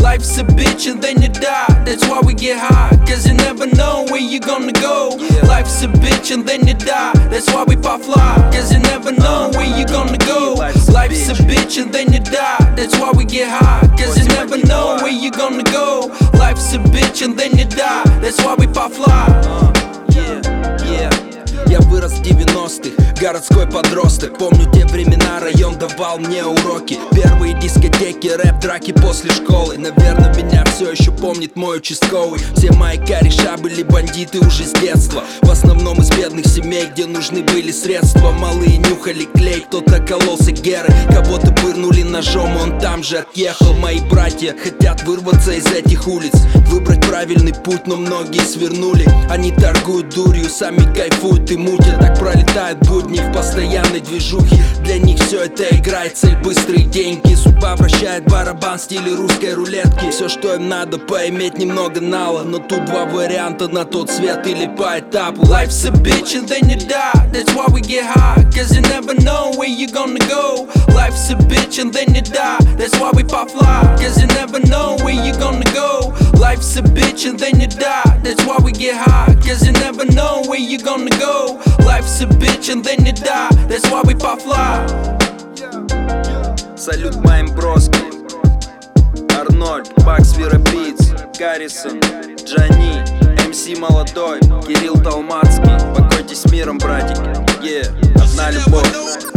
Life's a bitch and then you die. That's why we get high, cause you never know where you gonna go. Life's a bitch and then you die. That's why we pop fly, cause you never know where you gonna go. Life's a bitch and then you die. That's why we get high, cause you never know where you gonna go. Life's a bitch and then you die. That's why we pop fly. Я вырос в 90-х, городской подросток. Помню те времена, район давал мне уроки. Первые дискотеки, рэп, драки после школы. Наверное, меня все еще помнит мой участковый. Все мои кореша были бандиты уже с детства. В основном из бедных семей, где нужны были средства. Малые нюхали клей, кто-то кололся герой. Кого-то пырнули ножом, он там же отъехал. Мои братья хотят вырваться из этих улиц, выбрать правильный путь, но многие свернули. Они торгуют дурью, сами кайфуют и мутят. Так пролетают будни в постоянной движухе. Для них все это играет, цель быстрые деньги. Судьба вращает барабан в стиле русской рулетки. Все, что им надо, поиметь немного нала. Но тут два варианта: на тот свет или по этапу. Life's a bitch and then you die. That's why we get high, cause you never know where you gonna go. Life's a bitch and then you die. That's why we pop fly, cause you never know where you gonna go. Life's a bitch and then you die. That's why we get high, cause you never know where you gonna go. Life's a bitch and then you die. That's why we pop fly. Салют моим броскам: Арнольд, Бакс, Виропиц, Гаррисон, Джани, МС Молодой, Кирилл Толмацкий. Покойтесь с миром, братики. Одна любовь.